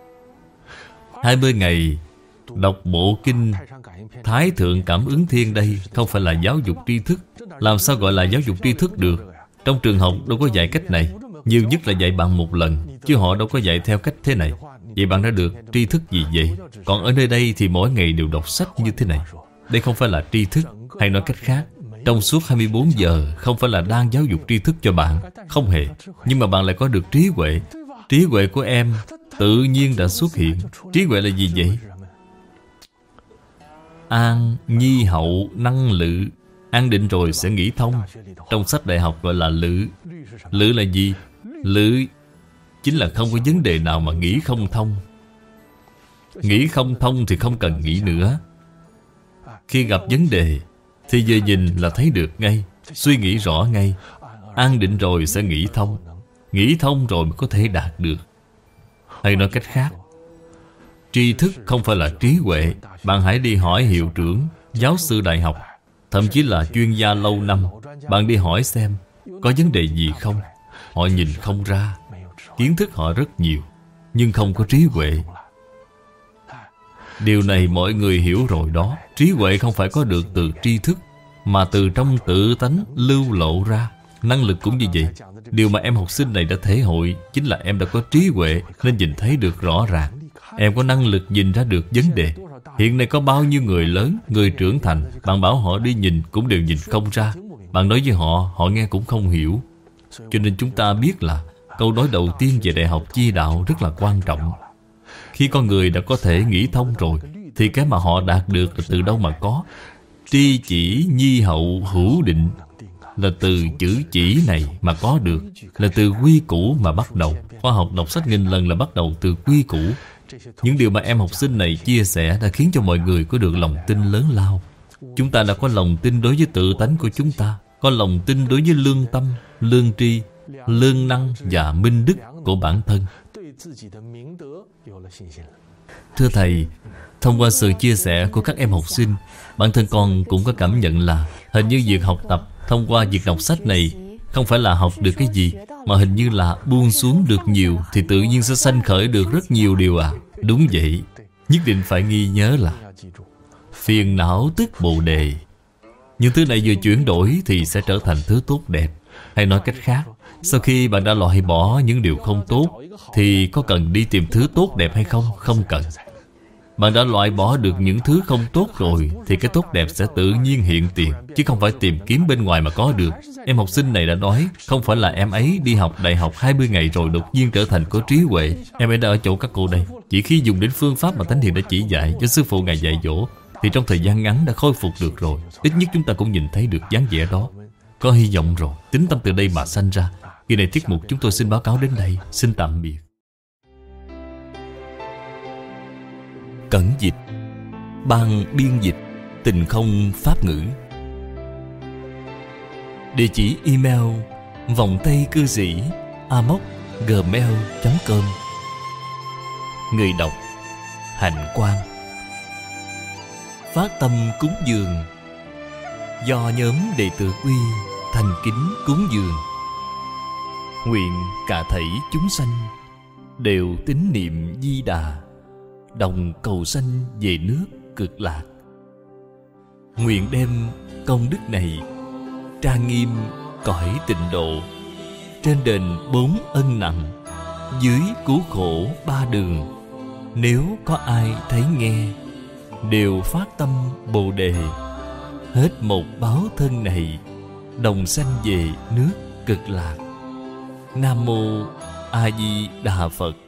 S1: 20 ngày đọc bộ kinh Thái Thượng Cảm Ứng Thiên đây không phải là giáo dục tri thức. Làm sao gọi là giáo dục tri thức được? Trong trường học đâu có dạy cách này. Nhiều nhất là dạy bạn một lần, chứ họ đâu có dạy theo cách thế này. Vậy bạn đã được tri thức gì vậy? Còn ở nơi đây thì mỗi ngày đều đọc sách như thế này. Đây không phải là tri thức. Hay nói cách khác, trong suốt 24 giờ không phải là đang giáo dục tri thức cho bạn. Không hề. Nhưng mà bạn lại có được trí huệ. Trí huệ của em tự nhiên đã xuất hiện. Trí huệ là gì vậy? An, nhi hậu, năng lự. An định rồi sẽ nghĩ thông. Trong sách đại học gọi là lự. Lự là gì? Lự chính là không có vấn đề nào mà nghĩ không thông. Nghĩ không thông thì không cần nghĩ nữa. Khi gặp vấn đề thì vừa nhìn là thấy được ngay, suy nghĩ rõ ngay. An định rồi sẽ nghĩ thông. Nghĩ thông rồi mới có thể đạt được. Hay nói cách khác, tri thức không phải là trí huệ. Bạn hãy đi hỏi hiệu trưởng, giáo sư đại học, thậm chí là chuyên gia lâu năm. Bạn đi hỏi xem có vấn đề gì không. Họ nhìn không ra. Kiến thức họ rất nhiều, nhưng không có trí huệ. Điều này mọi người hiểu rồi đó. Trí huệ không phải có được từ tri thức, mà từ trong tự tánh lưu lộ ra. Năng lực cũng như vậy. Điều mà em học sinh này đã thể hội chính là em đã có trí huệ nên nhìn thấy được rõ ràng. Em có năng lực nhìn ra được vấn đề. Hiện nay có bao nhiêu người lớn, người trưởng thành, bạn bảo họ đi nhìn cũng đều nhìn không ra. Bạn nói với họ, họ nghe cũng không hiểu. Cho nên chúng ta biết là câu nói đầu tiên về đại học chi đạo rất là quan trọng. Khi con người đã có thể nghĩ thông rồi thì cái mà họ đạt được là từ đâu mà có? Tri chỉ nhi hậu hữu định. Là từ chữ chỉ này mà có được. Là từ quy củ mà bắt đầu. Khoa học đọc sách nghìn lần là bắt đầu từ quy củ. Những điều mà em học sinh này chia sẻ đã khiến cho mọi người có được lòng tin lớn lao. Chúng ta đã có lòng tin đối với tự tánh của chúng ta, có lòng tin đối với lương tâm, lương tri, lương năng và minh đức của bản thân. Thưa Thầy, thông qua sự chia sẻ của các em học sinh, bản thân con cũng có cảm nhận là hình như việc học tập thông qua việc đọc sách này không phải là học được cái gì, mà hình như là buông xuống được nhiều thì tự nhiên sẽ sanh khởi được rất nhiều điều à. Đúng vậy. Nhất định phải ghi nhớ là phiền não tức bồ đề. Những thứ này vừa chuyển đổi thì sẽ trở thành thứ tốt đẹp. Hay nói cách khác, sau khi bạn đã loại bỏ những điều không tốt thì có cần đi tìm thứ tốt đẹp hay không? Không cần. Bạn đã loại bỏ được những thứ không tốt rồi thì cái tốt đẹp sẽ tự nhiên hiện tiền, chứ không phải tìm kiếm bên ngoài mà có được. Em học sinh này đã nói, không phải là em ấy đi học đại học 20 ngày rồi đột nhiên trở thành có trí huệ. Em ấy đã ở chỗ các cô đây. Chỉ khi dùng đến phương pháp mà Thánh Hiền đã chỉ dạy cho sư phụ Ngài dạy dỗ thì trong thời gian ngắn đã khôi phục được rồi. Ít nhất chúng ta cũng nhìn thấy được dáng vẻ đó. Có hy vọng rồi. Tính tâm từ đây mà sanh ra. Kỳ này tiết mục chúng tôi xin báo cáo đến đây. Xin tạm biệt. Cẩn dịch. Ban biên dịch Tình Không Pháp Ngữ. Địa chỉ email vòng tay cư sĩ amos@gmail.com. Người đọc Hạnh Quang. Phát tâm cúng dường do nhóm đệ tử Quy thành kính cúng dường. Nguyện cả thảy chúng sanh đều tín niệm Di Đà, đồng cầu sanh về nước Cực Lạc. Nguyện đem công đức này trang nghiêm cõi Tịnh Độ, trên đền 4 ân nặng, dưới cứu khổ 3 đường. Nếu có ai thấy nghe, đều phát tâm Bồ Đề, hết một báo thân này, đồng sanh về nước Cực Lạc. Nam Mô A Di Đà Phật.